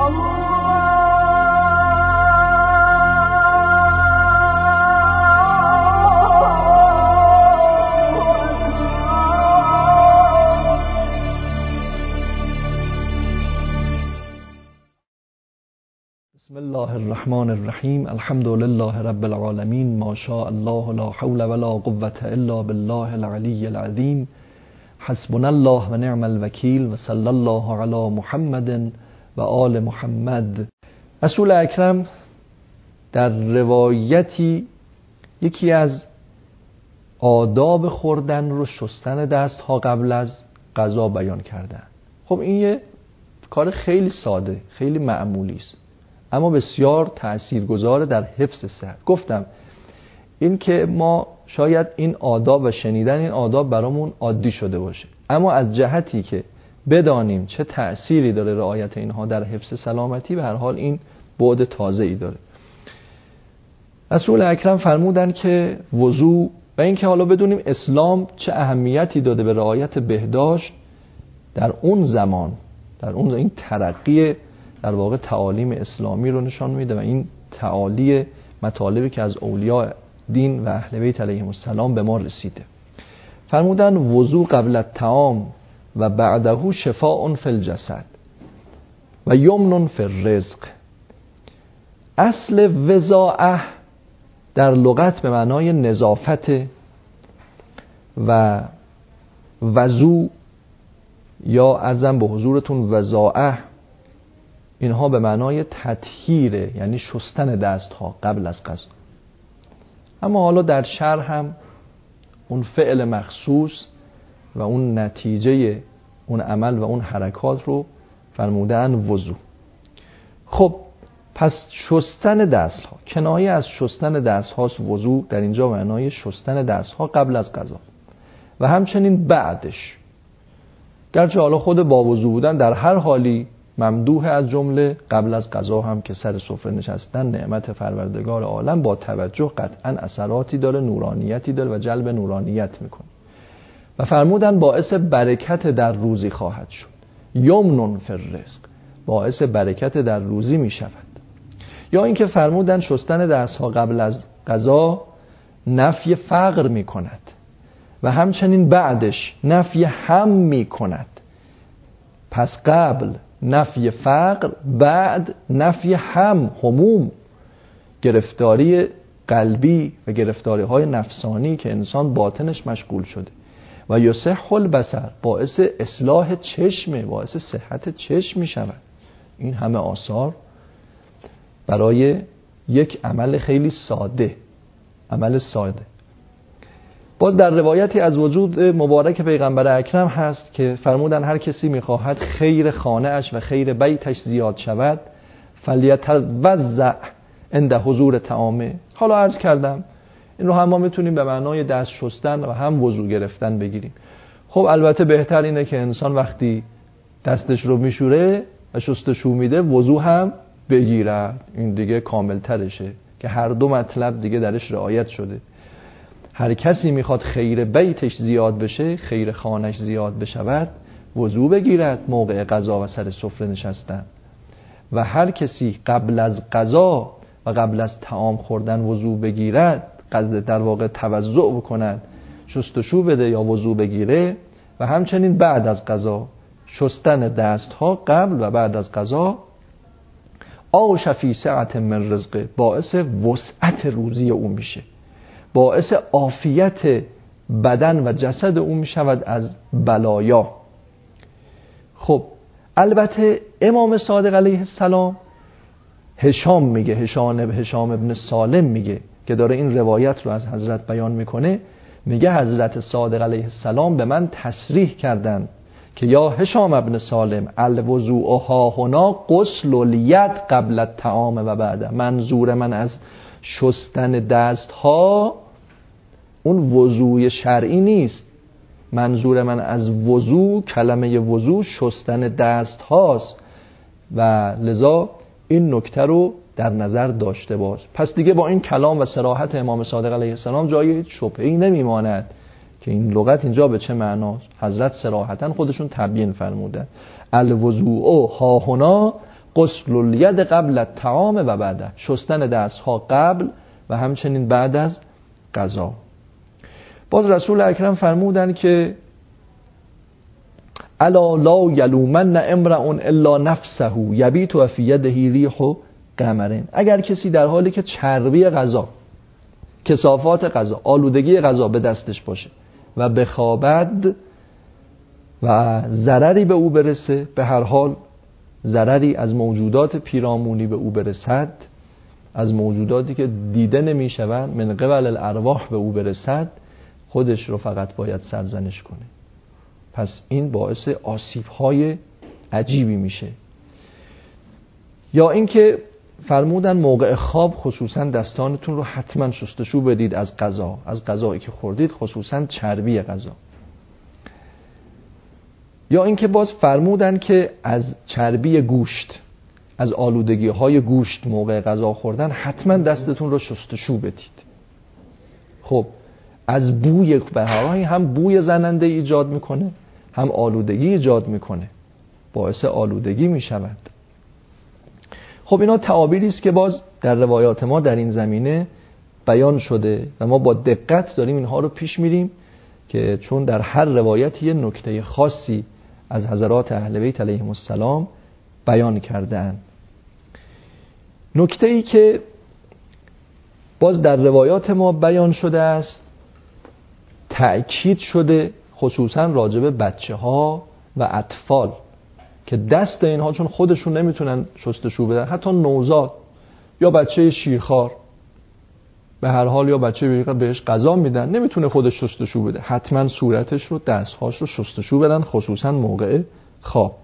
بسم الله الرحمن الرحیم. الحمد لله رب العالمین. ما شاء الله لا حول ولا قوة الا بالله العلی العظیم. حسبنا الله و نعم الوکیل و صلی الله علی محمد و آل محمد. رسول اکرم در روایتی یکی از آداب خوردن رو شستن دست ها قبل از غذا بیان کردن. خب این یه کار خیلی ساده، خیلی معمولی است، اما بسیار تاثیرگذار در حفظ صحت. گفتم این که ما شاید این آداب و شنیدن این آداب برامون عادی شده باشه، اما از جهتی که بدانیم چه تأثیری داره رعایت اینها در حفظ سلامتی، به هر حال این بعد تازه‌ای داره. رسول اکرم فرمودن که وضو و این که حالا بدونیم اسلام چه اهمیتی داده به رعایت بهداشت در اون زمان، در اون این ترقی در واقع تعالیم اسلامی رو نشان میده و این تعالی مطالبی که از اولیاء دین و اهل بیت علیهم السلام به ما رسیده. فرمودن وضو قبل الطعام و بعده شفاء فی الجسد و یمن فی الرزق. اصل وضاعه در لغت به معنای نظافت و وضو یا عرضم به حضورتون وضاعه، اینها به معنای تطهیره، یعنی شستن دست ها قبل از غذا. اما حالا در شرح هم اون فعل مخصوص و اون نتیجه اون عمل و اون حرکات رو فرمودن وضو. خب پس شستن دست ها کنایه از شستن دست هاست. وضو در اینجا معنای شستن دست ها قبل از غذا و همچنین بعدش، گرچه حالا خود با وضو بودن در هر حالی ممدوح، از جمله قبل از غذا هم که سر سفره نشستن نعمت پروردگار عالم با توجه قطعا اثراتی داره، نورانیتی داره و جلب نورانیت میکنه. و فرمودن باعث برکت در روزی خواهد شد. یمن فی الرزق، باعث برکت در روزی میشود. یا اینکه فرمودن شستن دستها قبل از غذا نفی فقر میکند و همچنین بعدش نفی هم میکند. پس قبل نفی فقر، بعد نفی هموم، گرفتاری قلبی و گرفتاری های نفسانی که انسان باطنش مشغول شده. و یصح البصر، باعث اصلاح چشمه، باعث صحت چشم می شود. این همه آثار برای یک عمل خیلی ساده، عمل ساده. باز در روایتی از وجود مبارک پیغمبر اکرم هست که فرمودن هر کسی میخواهد خیر خانه اش و خیر بیتش زیاد شود فلیتوضأ عند حضور طعامه. حالا عرض کردم این رو هم ما میتونیم به معنای دست شستن و هم وضو گرفتن بگیریم. خب البته بهتر اینه که انسان وقتی دستش رو میشوره و شستشو میده وضو هم بگیرد، این دیگه کامل ترشه که هر دو مطلب دیگه درش رعایت شده. هر کسی میخواد خیر بیتش زیاد بشه، خیر خانش زیاد بشود، وضو بگیرد موقع غذا و سر سفره نشستن. و هر کسی قبل از غذا و قبل از طعام خوردن وضو بگیرد، قصد در واقع توضؤ بکند، شستشو بده یا وضو بگیره. و همچنین بعد از غذا شستن دست ها قبل و بعد از غذا او شفی سعت من رزقه، باعث وسعت روزی او میشه، باعث عافیت بدن و جسد او می شود از بلایا. خب البته امام صادق علیه السلام، هشام میگه، هشام ابن سالم میگه که داره این روایت رو از حضرت بیان میکنه، میگه حضرت صادق علیه السلام به من تصریح کردن که یا هشام ابن سالم الوضوء ها هنا غسل الید قبل الطعام و بعد. منظور من از شستن دست ها اون وضوء شرعی نیست، منظور من از وضوء، کلمه وضوء شستن دست هاست و لذا این نکته رو در نظر داشته باش. پس دیگه با این کلام و صراحت امام صادق علیه السلام جای شبهه‌ای نمیماند که این لغت اینجا به چه معناست. حضرت صراحتاً خودشون تبیین فرمودن الوضوء ها هنا غسل الید قبل الطعام و بعده، شستن دستها قبل و همچنین بعد از غذا. باز رسول اکرم فرمودن که الا لا یلومن امرأ الا نفسه یبیت فی یده ریح قمر. اگر کسی در حالی که چربی غذا، کثافات غذا، آلودگی غذا به دستش باشه و بخوابد و ضرری به او برسه، به هر حال ضرری از موجودات پیرامونی به او برسد، از موجوداتی که دیده نمیشوند من قبل الارواح به او برسد، خودش رو فقط باید سرزنش کنه. پس این باعث آسیب‌های عجیبی میشه. یا اینکه فرمودن موقع خواب خصوصا دستانتون رو حتما شستشو بدید از غذا، از غذایی که خوردید، خصوصا چربی غذا. یا اینکه باز فرمودن که از چربی گوشت، از آلودگی‌های گوشت موقع غذا خوردن حتما دستتون رو شستشو بدید. خب از بوی بهارایی هم بوی زننده ایجاد میکنه، هم آلودگی ایجاد میکنه، باعث آلودگی میشود. خب اینا تعابیری است که باز در روایات ما در این زمینه بیان شده و ما با دقت داریم اینها رو پیش میریم که چون در هر روایتی یه نکته خاصی از حضرات اهل بیت علیهم السلام بیان کرده‌اند. نکته‌ای که باز در روایات ما بیان شده است، تأکید شده خصوصا راجب بچه‌ها و اطفال که دست اینها چون خودشون نمیتونن شستشو بدن، حتی نوزاد یا بچه شیرخوار به هر حال یا بچه بهش غذا میدن نمیتونه خودش شستشو بده، حتما صورتش رو، دستهاش رو شستشو بدن، خصوصا موقع خواب.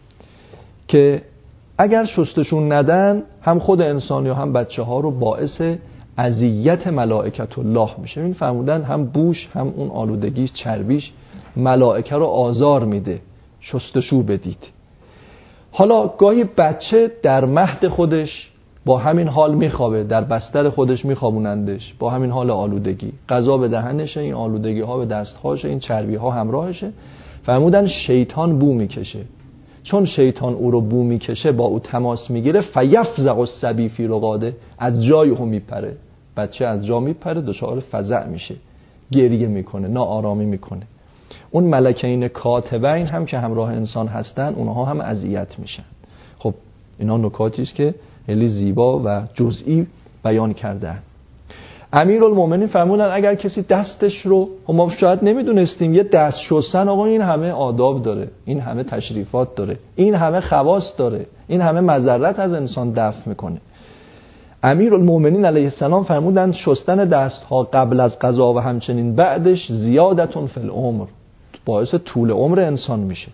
که اگر شستشو ندن هم خود انسان یا هم بچه ها رو باعث اذیت ملائکت الله میشه. این فرمودن هم بوش هم اون آلودگی چربیش ملائکه رو آزار میده، شستشو بدید. حالا گاهی بچه در مهد خودش با همین حال میخوابه، در بستر خودش میخوابونندش با همین حال آلودگی، غذا به دهنشه، این آلودگی ها به دستهاشه، این چربی ها همراهشه. فرمودن شیطان بو میکشه، چون شیطان او رو بو میکشه با او تماس میگیره، فیفزع الصبی فی رقاده، از جای هم میپره، بچه از جا میپره، دچار فزع میشه، گریه میکنه، ناآرامی میکنه. اون ملکین کاتبین هم که همراه انسان هستن اونها هم اذیت میشن. خب اینا نکاتی است که خیلی زیبا و جزئی بیان کردن. امیرالمومنین فرمودن اگر کسی دستش رو، ما شاید نمیدونستیم یه دست شستن آقا این همه آداب داره، این همه تشریفات داره، این همه خواص داره، این همه مضرت از انسان دفع میکنه. امیرالمومنین علیه السلام فرمودن شستن دستها قبل از غذا و همچنین بعدش زیادتون فی العمر، باعث طول عمر انسان میشه.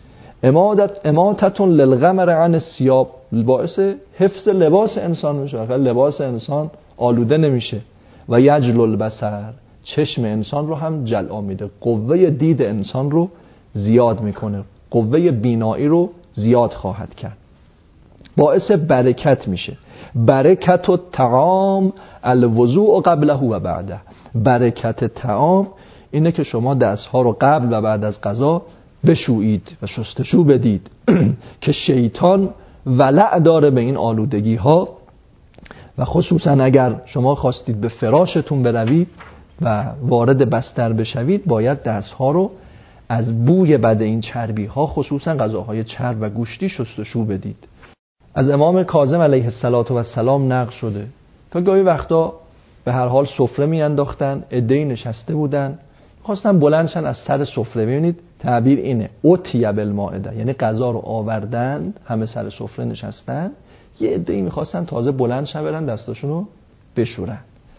اماتتون للغمر عن الثياب، باعث حفظ لباس انسان میشه، لباس انسان آلوده نمیشه. و یجل البصر، چشم انسان رو هم جلوه میده، قوه دید انسان رو زیاد میکنه، قوه بینایی رو زیاد خواهد کرد، باعث برکت میشه. برکت الطعام الوضوء قبله و بعده، برکت طعام اینه که شما دستها رو قبل و بعد از غذا بشویید و شستشو بدید که شیطان ولع داره به این آلودگی ها. و خصوصا اگر شما خواستید به فراشتون بروید و وارد بستر بشوید، باید دستها رو از بوی بد این چربی ها، خصوصا غذاهای چرب و گوشتی، شستشو بدید. از امام کاظم علیه السلام نقل شده که گاهی وقتا به هر حال سفره می انداختن، عده‌ای نشسته بودن، خواستن بلندشن از سر سفره. ببینید تعبیر اینه، اوتیه بالمائده، یعنی غذا رو آوردند، همه سر سفره نشستن، یه عده‌ای می‌خواستن تازه بلندشن برن دستاشون رو بشورن.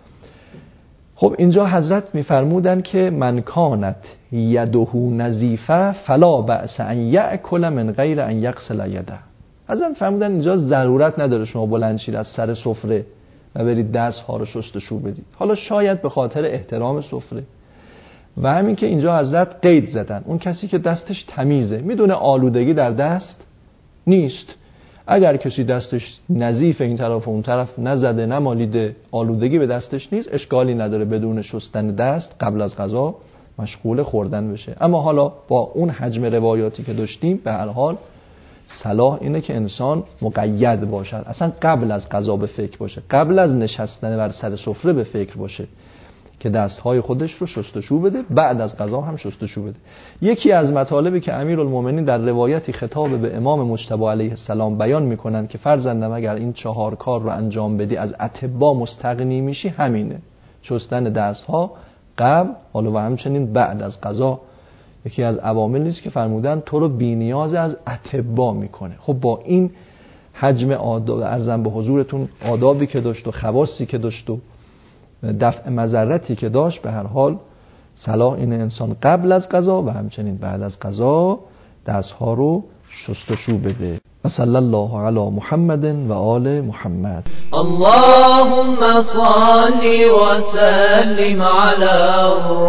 خب اینجا حضرت می‌فرمودن که من کانت یده نظیفه فلا بأس ان یأکل من غیر ان یغسل یده. حضرت فرمودن اینجا ضرورت نداره شما بلند شید از سر سفره و برید دست‌ها رو شستشو بدید. حالا شاید به خاطر احترام سفره و همین که اینجا حضرت قید زدن، اون کسی که دستش تمیزه، میدونه آلودگی در دست نیست. اگر کسی دستش نظیف، این طرف و اون طرف نزده، نمالیده، آلودگی به دستش نیست، اشکالی نداره بدون شستن دست قبل از غذا مشغول خوردن بشه. اما حالا با اون حجم روایاتی که داشتیم به هر حال صلاح اینه که انسان مقید باشد، اصلا قبل از غذا به فکر باشه، قبل از نشستن بر سر سفره به فکر باشه که دستهای خودش رو شستشو بده، بعد از غذا هم شستشو بده. یکی از مطالبی که امیرالمومنین در روایتی خطاب به امام مجتبی علیه السلام بیان میکنن که فرزندم اگر این 4 کار رو انجام بدی از اطباء مستغنی میشی، همینه: شستن دستها قبل، حالا و همچنین بعد از غذا. یکی از عواملی است که فرمودن تو رو بی‌نیاز از اطباء میکنه. خب با این حجم آداب ارزم به حضورتون، آدابی که داشت و خواصی که داشت و دفع مضرتی که داشت، به هر حال صلاح این انسان قبل از غذا و همچنین بعد از غذا دستها رو شستشو بده. صلی الله علی محمد و آل محمد. اللهم صل وسلم على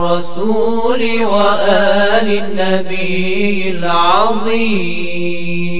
الرسول وآل النبي العظيم.